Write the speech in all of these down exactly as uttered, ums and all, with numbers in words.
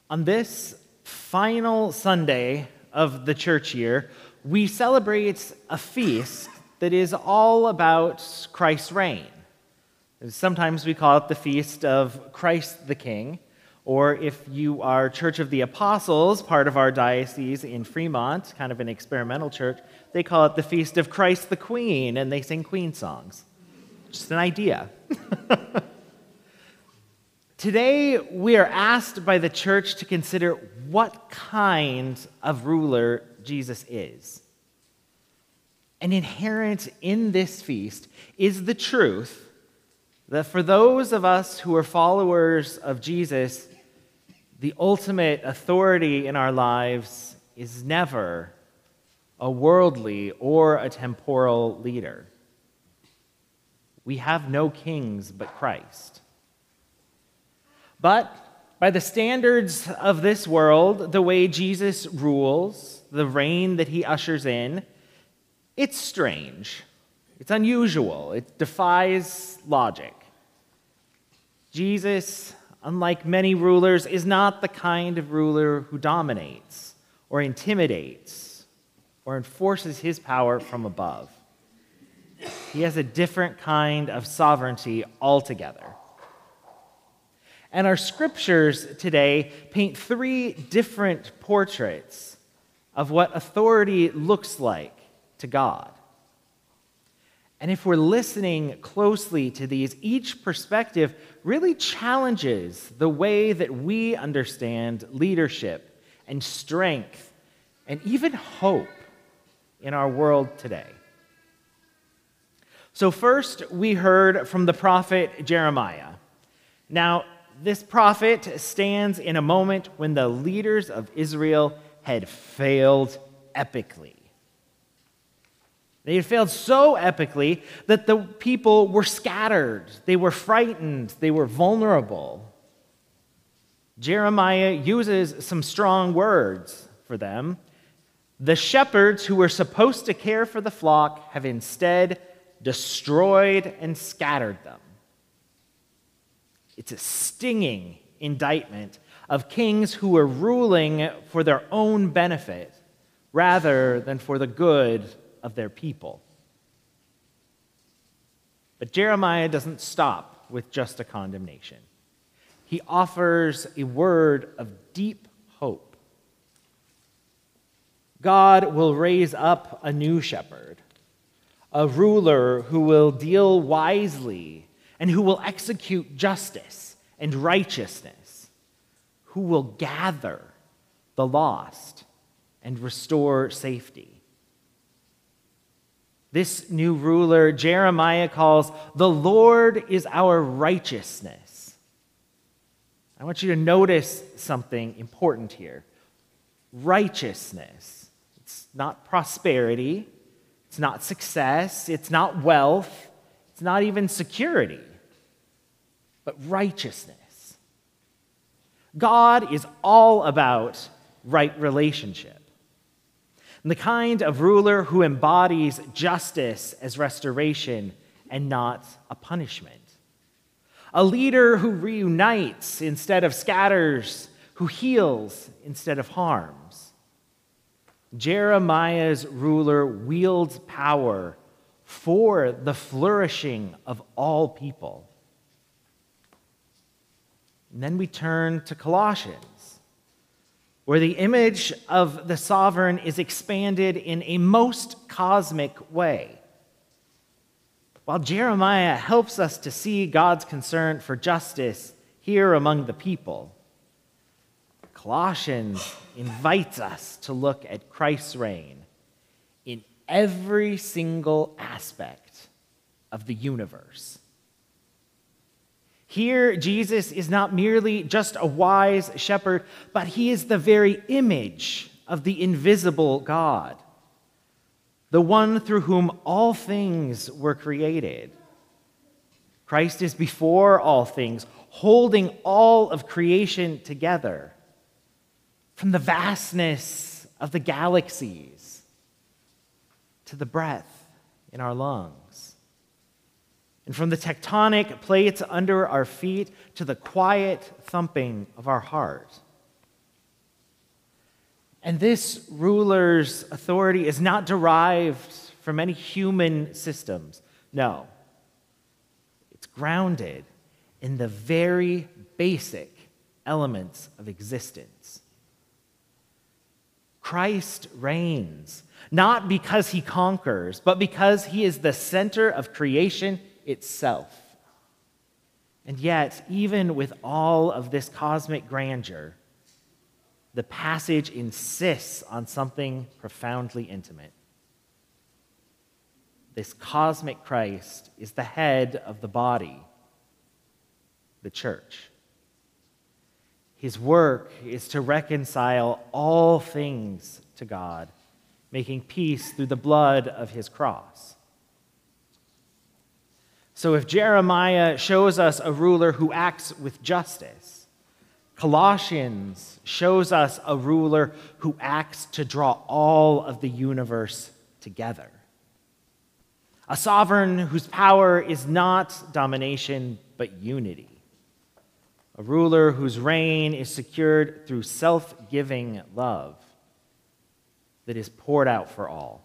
On this final Sunday of the church year, we celebrate a feast that is all about Christ's reign. Sometimes we call it the Feast of Christ the King, or if you are Church of the Apostles, part of our diocese in Fremont, kind of an experimental church, they call it the Feast of Christ the Queen, and they sing Queen songs. Just an idea. Today, we are asked by the church to consider what kind of ruler Jesus is. And inherent in this feast is the truth that for those of us who are followers of Jesus, the ultimate authority in our lives is never a worldly or a temporal leader. We have no kings but Christ. But by the standards of this world, the way Jesus rules, the reign that he ushers in, it's strange. It's unusual. It defies logic. Jesus, unlike many rulers, is not the kind of ruler who dominates or intimidates or enforces his power from above. He has a different kind of sovereignty altogether. And our scriptures today paint three different portraits of what authority looks like to God. And if we're listening closely to these, each perspective really challenges the way that we understand leadership and strength and even hope in our world today. So first, we heard from the prophet Jeremiah. Now, this prophet stands in a moment when the leaders of Israel had failed epically. They had failed so epically that the people were scattered, they were frightened, they were vulnerable. Jeremiah uses some strong words for them. The shepherds who were supposed to care for the flock have instead destroyed and scattered them. It's a stinging indictment of kings who are ruling for their own benefit rather than for the good of their people. But Jeremiah doesn't stop with just a condemnation. He offers a word of deep hope. God will raise up a new shepherd, a ruler who will deal wisely and who will execute justice and righteousness, who will gather the lost and restore safety. This new ruler, Jeremiah calls, the Lord is our righteousness. I want you to notice something important here. Righteousness. It's not prosperity. It's not success. It's not wealth. It's not even security, but righteousness. God is all about right relationship. And the kind of ruler who embodies justice as restoration and not a punishment. A leader who reunites instead of scatters, who heals instead of harms. Jeremiah's ruler wields power for the flourishing of all people. And then we turn to Colossians, where the image of the sovereign is expanded in a most cosmic way. While Jeremiah helps us to see God's concern for justice here among the people, Colossians invites us to look at Christ's reign in every single aspect of the universe. Here, Jesus is not merely just a wise shepherd, but he is the very image of the invisible God, the one through whom all things were created. Christ is before all things, holding all of creation together. From the vastness of the galaxies to the breath in our lungs. And from the tectonic plates under our feet to the quiet thumping of our heart. And this ruler's authority is not derived from any human systems. No. It's grounded in the very basic elements of existence. Christ reigns, not because he conquers, but because he is the center of creation itself. And yet, even with all of this cosmic grandeur, the passage insists on something profoundly intimate. This cosmic Christ is the head of the body, the church. His work is to reconcile all things to God, making peace through the blood of his cross. So if Jeremiah shows us a ruler who acts with justice, Colossians shows us a ruler who acts to draw all of the universe together. A sovereign whose power is not domination, but unity. A ruler whose reign is secured through self-giving love that is poured out for all.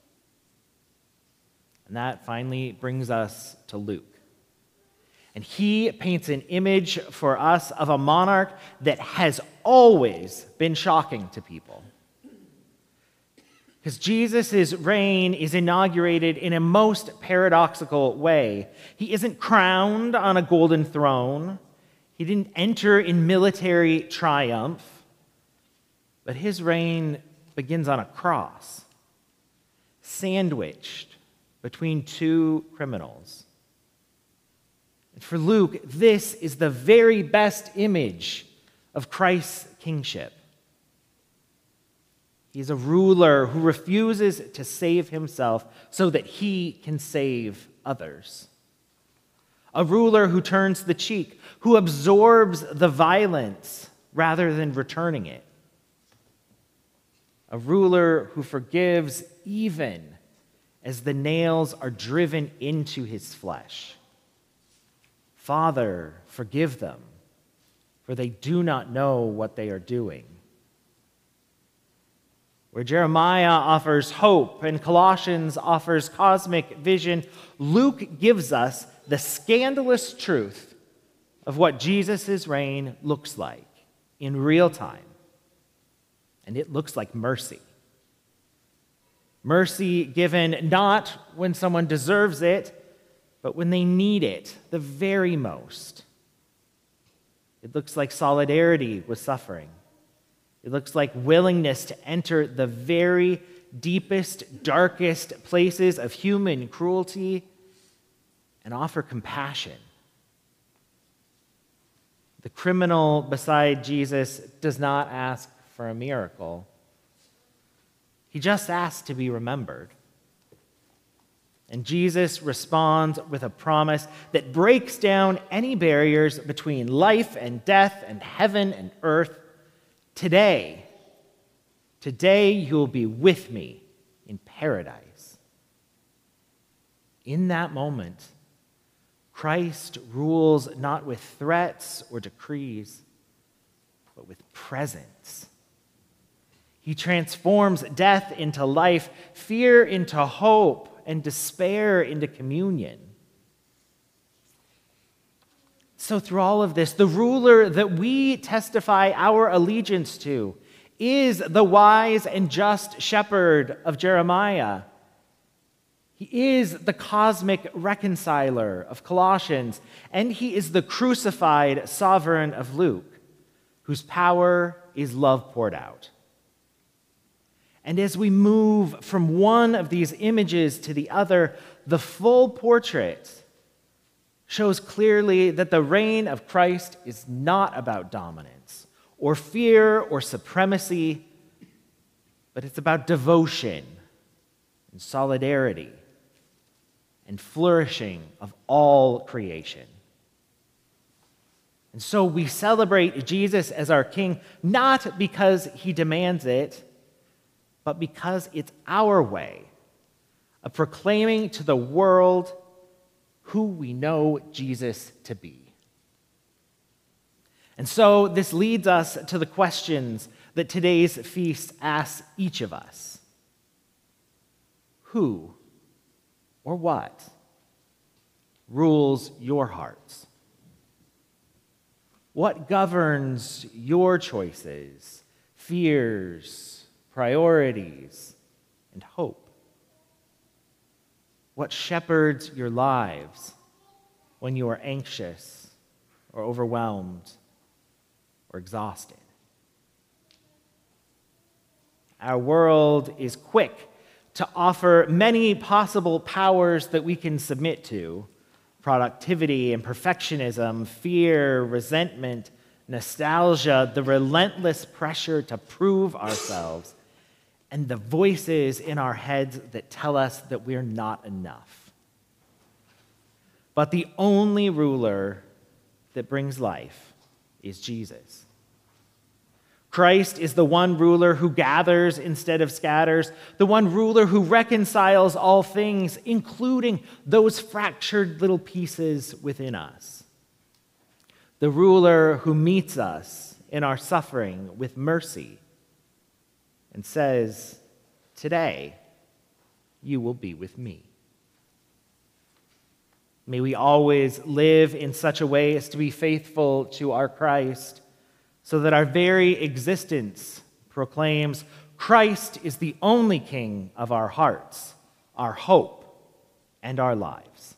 And that finally brings us to Luke. And he paints an image for us of a monarch that has always been shocking to people. Because Jesus' reign is inaugurated in a most paradoxical way. He isn't crowned on a golden throne. He didn't enter in military triumph. But his reign begins on a cross, sandwiched between two criminals. And for Luke, this is the very best image of Christ's kingship. He's a ruler who refuses to save himself so that he can save others. A ruler who turns the cheek, who absorbs the violence rather than returning it. A ruler who forgives even as the nails are driven into his flesh. Father, forgive them, for they do not know what they are doing. Where Jeremiah offers hope and Colossians offers cosmic vision, Luke gives us the scandalous truth of what Jesus' reign looks like in real time. And it looks like mercy. Mercy given not when someone deserves it, but when they need it the very most. It looks like solidarity with suffering. It looks like willingness to enter the very deepest, darkest places of human cruelty and offer compassion. The criminal beside Jesus does not ask for a miracle. He just asks to be remembered. And Jesus responds with a promise that breaks down any barriers between life and death and heaven and earth. Today, today you will be with me in paradise. In that moment, Christ rules not with threats or decrees, but with presence. He transforms death into life, fear into hope, and despair into communion. So through all of this, the ruler that we testify our allegiance to is the wise and just shepherd of Jeremiah. He is the cosmic reconciler of Colossians, and he is the crucified sovereign of Luke, whose power is love poured out. And as we move from one of these images to the other, the full portrait shows clearly that the reign of Christ is not about dominance or fear or supremacy, but it's about devotion and solidarity and flourishing of all creation. And so we celebrate Jesus as our King, not because he demands it, but because it's our way of proclaiming to the world who we know Jesus to be. And so this leads us to the questions that today's feast asks each of us. Who or what rules your hearts? What governs your choices, fears, priorities, and hope? What shepherds your lives when you are anxious or overwhelmed or exhausted? Our world is quick to offer many possible powers that we can submit to: productivity and perfectionism, fear, resentment, nostalgia, the relentless pressure to prove ourselves, and the voices in our heads that tell us that we're not enough. But the only ruler that brings life is Jesus. Christ is the one ruler who gathers instead of scatters, the one ruler who reconciles all things, including those fractured little pieces within us. The ruler who meets us in our suffering with mercy and says, "Today, you will be with me." May we always live in such a way as to be faithful to our Christ, so that our very existence proclaims Christ is the only King of our hearts, our hope, and our lives.